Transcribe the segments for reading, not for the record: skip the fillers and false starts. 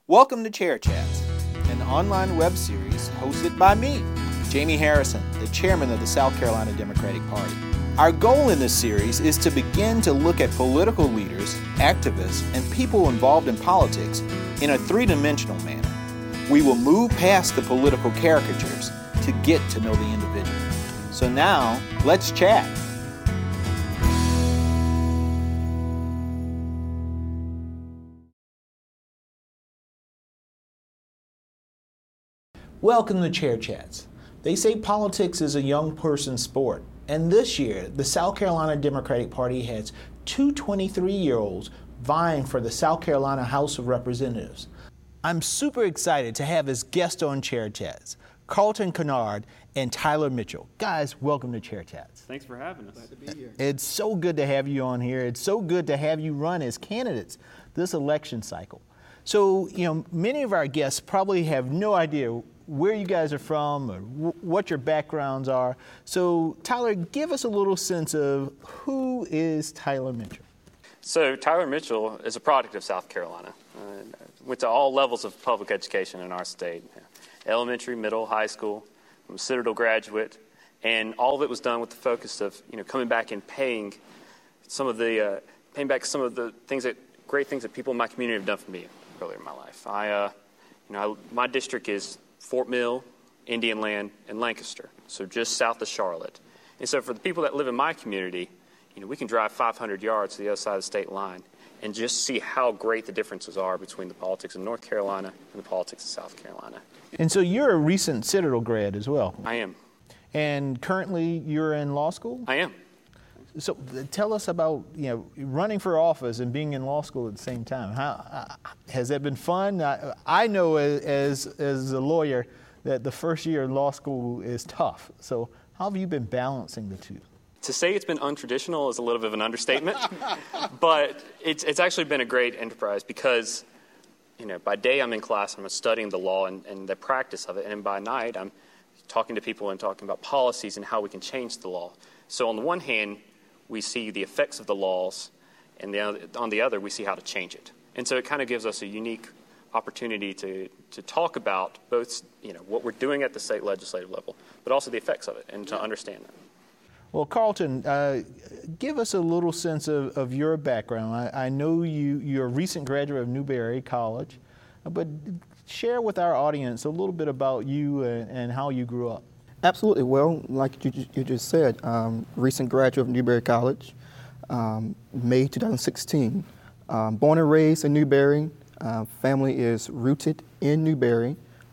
Welcome to Chair Chats, an online web series hosted by me, Jamie Harrison, the chairman of the South Carolina Democratic Party. Our goal in this series is to begin to look at political leaders, activists, and people involved in politics in a three-dimensional manner. We will move past the political caricatures to get to know the individual. So now, let's chat. Welcome to Chair Chats. They say politics is a young person's sport, and this year, the South Carolina Democratic Party has two 23-year-olds vying for the South Carolina House of Representatives. I'm super excited to have as guests on Chair Chats, Carlton Kennard and Tyler Mitchell. Guys, welcome to Chair Chats. Thanks for having us. Glad to be here. It's so good to have you on here. It's so good to have you run as candidates this election cycle. So, many of our guests probably have no idea where you guys are from or what your backgrounds are. So, Tyler, give us a little sense of who is Tyler Mitchell. So, Tyler Mitchell is a product of South Carolina. Went to all levels of public education in our state. Elementary, middle, high school. I'm a Citadel graduate. And all of it was done with the focus of, coming back and paying back some of the great things that people in my community have done for me earlier in my life. My district is Fort Mill, Indian Land, and Lancaster, so just south of Charlotte. And so for the people that live in my community, we can drive 500 yards to the other side of the state line and just see how great the differences are between the politics of North Carolina and the politics of South Carolina. And so you're a recent Citadel grad as well. I am. And currently you're in law school? I am. So tell us about running for office and being in law school at the same time. How has that been fun? I know as a lawyer that the first year in law school is tough. So how have you been balancing the two? To say it's been untraditional is a little bit of an understatement, but it's actually been a great enterprise because by day I'm in class and I'm studying the law and the practice of it, and by night I'm talking to people and talking about policies and how we can change the law. So on the one hand, we see the effects of the laws, and on the other, we see how to change it. And so it kind of gives us a unique opportunity to talk about both, what we're doing at the state legislative level, but also the effects of it, and to understand that. Well, Carlton, give us a little sense of your background. I know you're a recent graduate of Newberry College, but share with our audience a little bit about you and how you grew up. Absolutely. Well, like you just said, recent graduate of Newberry College, May 2016. Born and raised in Newberry. Family is rooted in Newberry.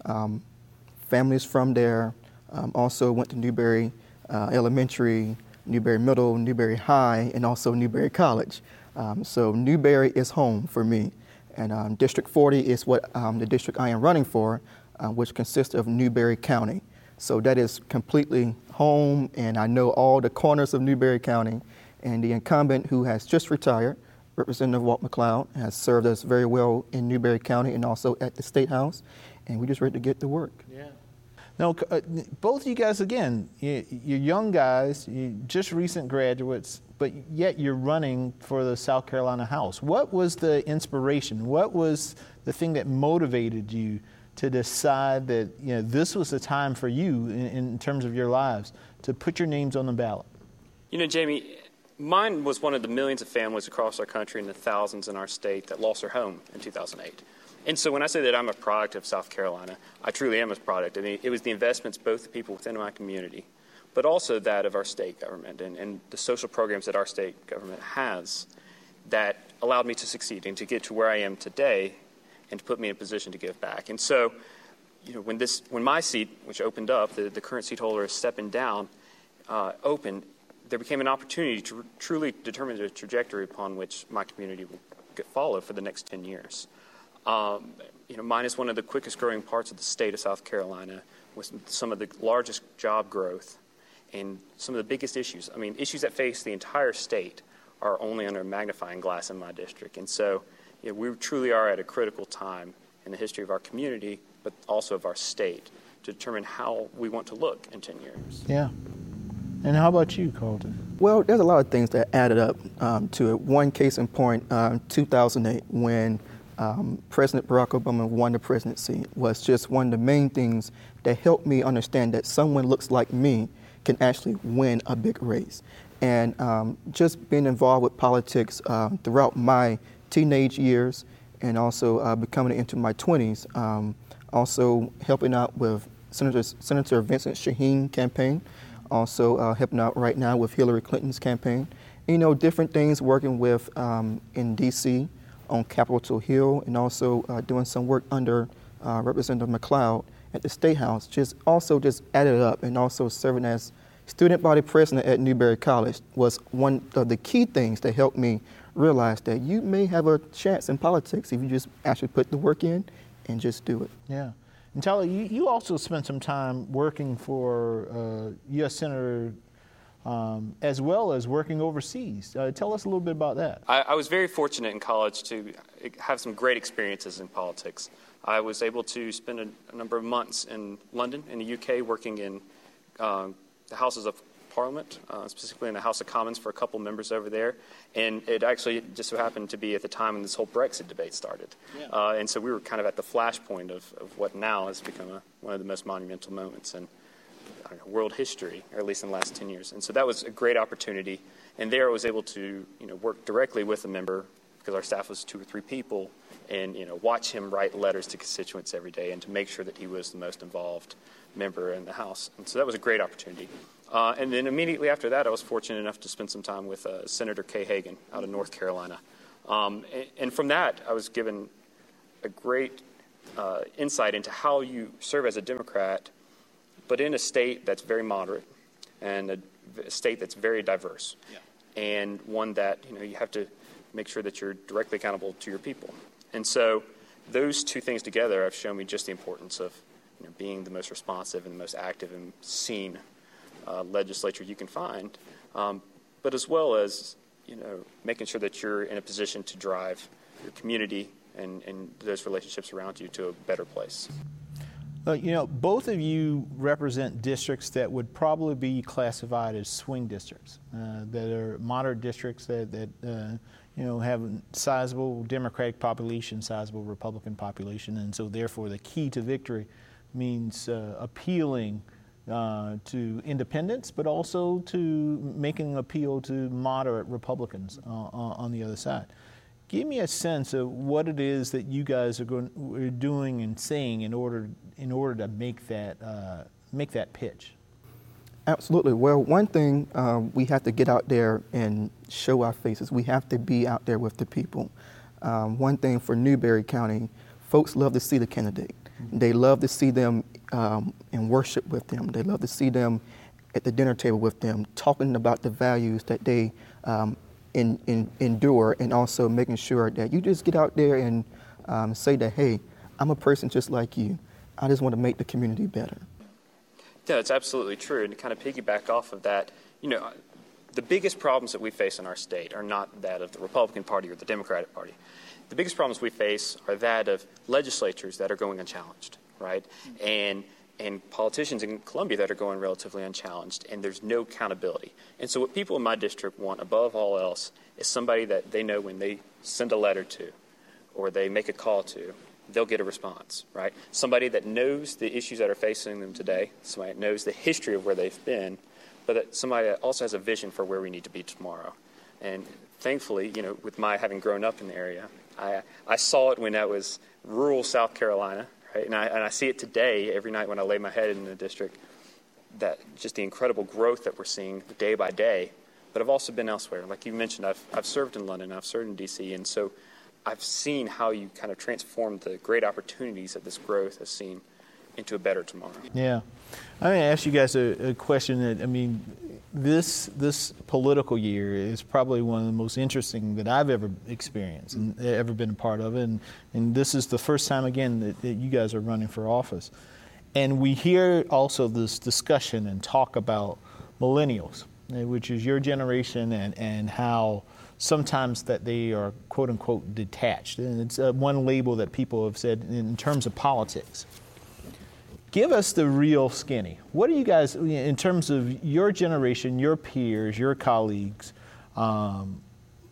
Family is from there. Also went to Newberry Elementary, Newberry Middle, Newberry High, and also Newberry College. So Newberry is home for me. And District 40 is what the district I am running for, which consists of Newberry County. So that is completely home, and I know all the corners of Newberry County. And the incumbent, who has just retired, Representative Walt McLeod, has served us very well in Newberry County and also at the State House. And we're just ready to get to work. Yeah. Now, both of you guys, again, you're young guys, you're just recent graduates, but yet you're running for the South Carolina House. What was the inspiration? What was the thing that motivated you to decide that this was the time for you in terms of your lives to put your names on the ballot? Jamie, mine was one of the millions of families across our country and the thousands in our state that lost their home in 2008. And so when I say that I'm a product of South Carolina, I truly am a product. I mean, it was the investments, both the people within my community, but also that of our state government and the social programs that our state government has that allowed me to succeed and to get to where I am today and to put me in a position to give back. And so, when my seat, which opened up, the current seat holder is stepping down, opened, there became an opportunity to truly determine the trajectory upon which my community will follow for the next 10 years. Mine is one of the quickest growing parts of the state of South Carolina with some of the largest job growth and some of the biggest issues. I mean, issues that face the entire state are only under a magnifying glass in my district. And so, we truly are at a critical time in the history of our community, but also of our state, to determine how we want to look in 10 years. Yeah. And how about you, Carlton? Well, there's a lot of things that added up to it. One case in point, 2008, when President Barack Obama won the presidency was just one of the main things that helped me understand that someone looks like me can actually win a big race. And just being involved with politics throughout my teenage years and also becoming into my 20s, also helping out with Senator Vincent Shaheen campaign, also helping out right now with Hillary Clinton's campaign. You know, different things working with in D.C. on Capitol Hill, and also doing some work under Representative McLeod at the State House, just added up, and also serving as student body president at Newberry College was one of the key things that helped me realize that you may have a chance in politics if you just actually put the work in and just do it. Yeah. And Tyler, you also spent some time working for U.S. Senator as well as working overseas. Tell us a little bit about that. I was very fortunate in college to have some great experiences in politics. I was able to spend a number of months in London, in the UK, working in the Houses of Parliament, specifically in the House of Commons for a couple members over there. And it actually just so happened to be at the time when this whole Brexit debate started. Yeah. And so we were kind of at the flashpoint of what now has become one of the most monumental moments in world history, or at least in the last 10 years. And so that was a great opportunity. And there I was able to work directly with a member, because our staff was 2 or 3 people, and watch him write letters to constituents every day and to make sure that he was the most involved member in the House. And so that was a great opportunity. And then immediately after that, I was fortunate enough to spend some time with Senator Kay Hagan out of North Carolina. And from that, I was given a great insight into how you serve as a Democrat, but in a state that's very moderate and a state that's very diverse, and one that you have to make sure that you're directly accountable to your people. And so those two things together have shown me just the importance of being the most responsive and the most active and seen legislature you can find, but as well as making sure that you're in a position to drive your community and those relationships around you to a better place. Both of you represent districts that would probably be classified as swing districts, that are moderate districts that have a sizable Democratic population, sizable Republican population, and so therefore the key to victory means appealing to independents, but also to making an appeal to moderate Republicans on the other side. Give me a sense of what it is that you guys are doing and saying in order to make that pitch. Absolutely. Well, one thing, we have to get out there and show our faces. We have to be out there with the people. One thing for Newberry County, folks love to see the candidate. They love to see them and worship with them. They love to see them at the dinner table with them, talking about the values that they endure, and also making sure that you just get out there and say that, hey, I'm a person just like you. I just want to make the community better. Yeah, it's absolutely true. And to kind of piggyback off of that, the biggest problems that we face in our state are not that of the Republican Party or the Democratic Party. The biggest problems we face are that of legislatures that are going unchallenged, right? And politicians in Columbia that are going relatively unchallenged, and there's no accountability. And so what people in my district want above all else is somebody that they know when they send a letter to or they make a call to, they'll get a response, right? Somebody that knows the issues that are facing them today, somebody that knows the history of where they've been, but that somebody that also has a vision for where we need to be tomorrow. And thankfully, with my having grown up in the area, I saw it when I was rural South Carolina, right? And I see it today every night when I lay my head in the district, that just the incredible growth that we're seeing day by day. But I've also been elsewhere. Like you mentioned, I've served in London, I've served in D.C., and so I've seen how you kind of transform the great opportunities that this growth has seen into a better tomorrow. Yeah. I'm going to ask you guys a question that, this political year is probably one of the most interesting that I've ever experienced and ever been a part of. And this is the first time, again, that you guys are running for office. And we hear also this discussion and talk about millennials, which is your generation, and how sometimes that they are, quote unquote, detached. And it's one label that people have said in terms of politics. Give us the real skinny. What are you guys, in terms of your generation, your peers, your colleagues,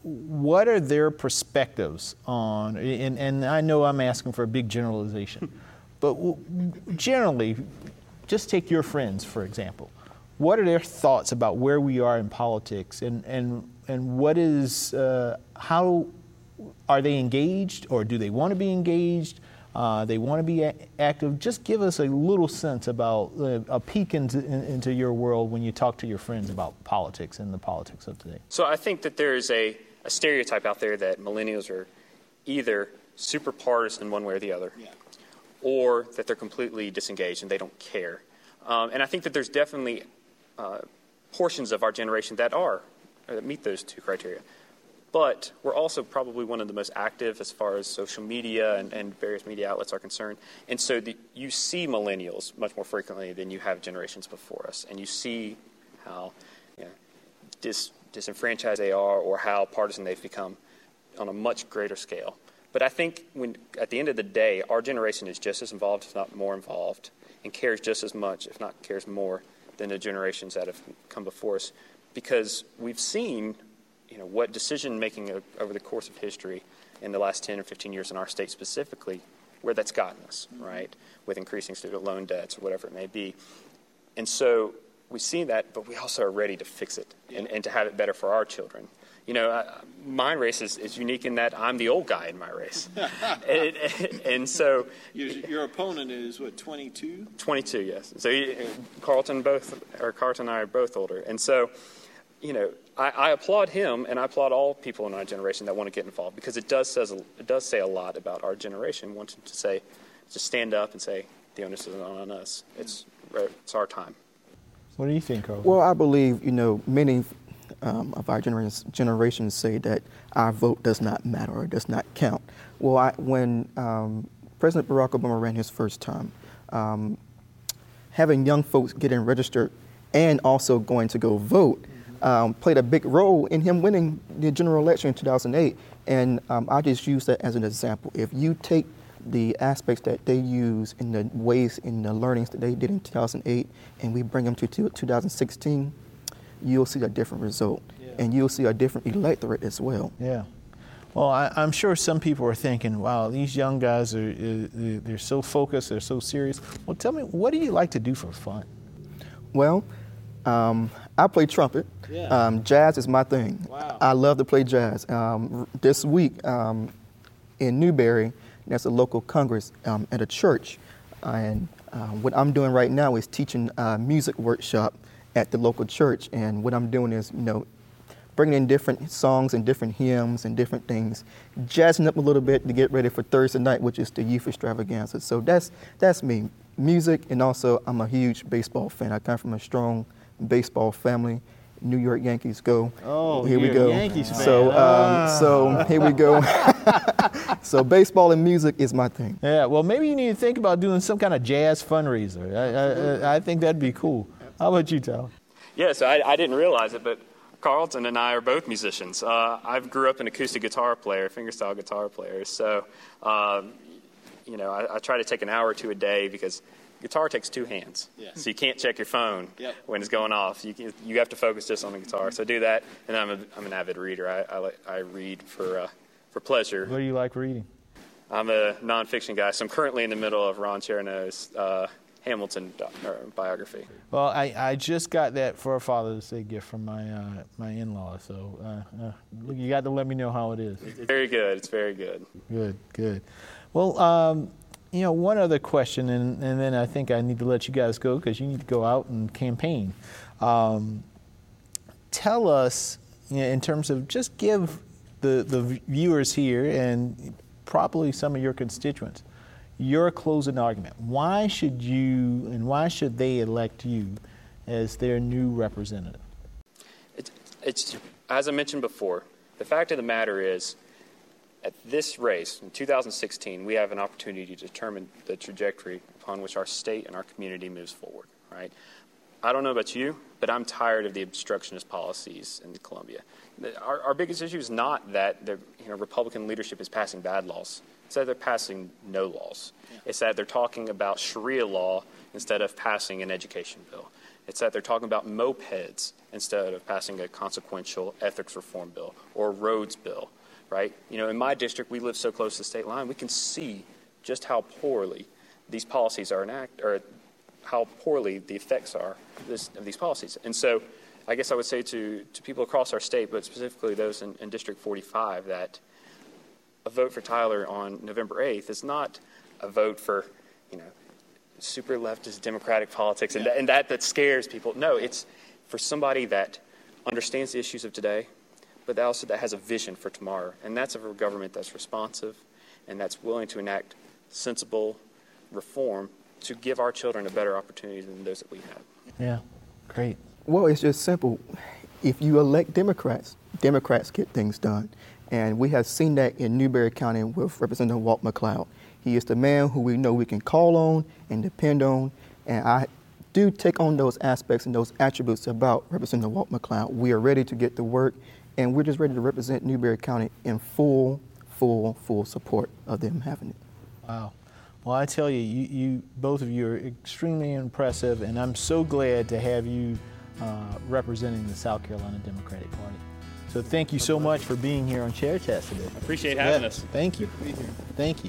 what are their perspectives on, and I know I'm asking for a big generalization, but generally, just take your friends, for example. What are their thoughts about where we are in politics, and what is, how are they engaged, or do they want to be engaged? They want to be active. Just give us a little sense about a peek into your world when you talk to your friends about politics and the politics of today. So I think that there is a stereotype out there that millennials are either super partisan one way or the other, or that they're completely disengaged and they don't care. And I think that there's definitely portions of our generation that meet those two criteria. But we're also probably one of the most active as far as social media and various media outlets are concerned. And so you see millennials much more frequently than you have generations before us. And you see how disenfranchised they are, or how partisan they've become on a much greater scale. But I think at the end of the day, our generation is just as involved, if not more involved, and cares just as much, if not cares more, than the generations that have come before us. Because we've seen what decision-making over the course of history in the last 10 or 15 years in our state specifically, where that's gotten us, right, with increasing student loan debts or whatever it may be. And so we see that, but we also are ready to fix it and to have it better for our children. My race is unique in that I'm the old guy in my race. and so... Your opponent is, 22? 22, yes. So Carlton and I are both older. And so, I applaud him, and I applaud all people in our generation that want to get involved, because it does say a lot about our generation, wanting to stand up and say, the onus is not on us. It's our time. What do you think, Carl? Well, I believe, many of our generations say that our vote does not matter or does not count. Well, when President Barack Obama ran his first time, having young folks getting registered and also going to go vote played a big role in him winning the general election in 2008. And I just use that as an example. If you take the aspects that they use in the ways, in the learnings that they did in 2008, and we bring them to 2016, you'll see a different result. And you'll see a different electorate as well. Yeah. Well, I'm sure some people are thinking, wow, these young guys, they're so focused, they're so serious. Well, tell me, what do you like to do for fun? Well, I play trumpet. Yeah. Jazz is my thing. Wow. I love to play jazz. This week in Newberry, there's a local congress at a church. And what I'm doing right now is teaching a music workshop at the local church. And what I'm doing is, bringing in different songs and different hymns and different things, jazzing up a little bit to get ready for Thursday night, which is the youth extravaganza. So that's me, music, and also I'm a huge baseball fan. I come from a strong baseball family. New York Yankees go. Oh, here we go. Yankees fan. So here we go. So baseball and music is my thing. Yeah. Well, maybe you need to think about doing some kind of jazz fundraiser. I think that'd be cool. How about you, Tyler? Yeah. So I didn't realize it, but Carlton and I are both musicians. I grew up an acoustic guitar player, fingerstyle guitar player. So, I try to take an hour or two a day because guitar takes two hands. Yeah. So you can't check your phone when it's going off. You have to focus just on the guitar. So I do that, and I'm an avid reader. I read for pleasure. What do you like reading? I'm a nonfiction guy, so I'm currently in the middle of Ron Chernow's Hamilton biography. Well, I just got that for a Father's Day gift from my in-law, so you got to let me know how it is. It's very good. It's very good. Good. Well, one other question, and then I think I need to let you guys go because you need to go out and campaign. Tell us, in terms of, just give the viewers here and probably some of your constituents your closing argument. Why should you and why should they elect you as their new representative? It's as I mentioned before, the fact of the matter is, at this race in 2016, we have an opportunity to determine the trajectory upon which our state and our community moves forward, right? I don't know about you, but I'm tired of the obstructionist policies in Columbia. Our biggest issue is not that the Republican leadership is passing bad laws. It's that they're passing no laws. Yeah. It's that they're talking about Sharia law instead of passing an education bill. It's that they're talking about mopeds instead of passing a consequential ethics reform bill or a roads bill, right? You know, in my district, we live so close to the state line, we can see just how poorly these policies are enacted, or how poorly the effects are of these policies. And so I guess I would say to people across our state, but specifically those in District 45, that a vote for Tyler on November 8th is not a vote for, you know, super leftist democratic politics and that scares people. No, it's for somebody that understands the issues of today, but also that has a vision for tomorrow. And that's a government that's responsive and that's willing to enact sensible reform to give our children a better opportunity than those that we have. Yeah, great. Well, it's just simple. If you elect Democrats, Democrats get things done. And we have seen that in Newberry County with Representative Walt McLeod. He is the man who we know we can call on and depend on. And I do take on those aspects and those attributes about Representative Walt McLeod. We are ready to get to work, and we're just ready to represent Newberry County in full support of them having it. Wow. Well, I tell you, you both of you are extremely impressive, and I'm so glad to have you representing the South Carolina Democratic Party. So thank you so much for being here on Chair Chats today. Appreciate having us. Thank you. Thank you.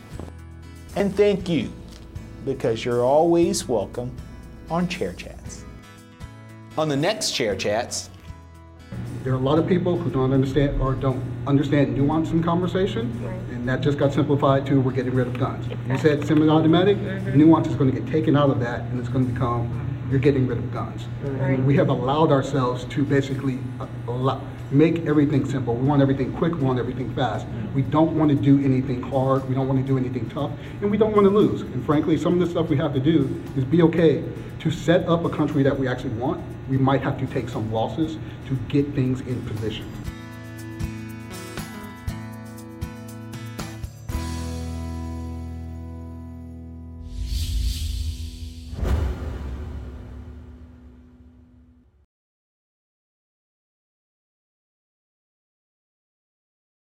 And thank you, because you're always welcome on Chair Chats. On the next Chair Chats, there are a lot of people who don't understand nuance in conversation, and that just got simplified to we're getting rid of guns. You said semi-automatic, nuance is going to get taken out of that, and it's going to become you're getting rid of guns. And we have allowed ourselves to basically make everything simple. We want everything quick, we want everything fast. We don't want to do anything hard, we don't want to do anything tough, and we don't want to lose. And frankly, some of the stuff we have to do is be okay to set up a country that we actually want. We might have to take some losses to get things in position.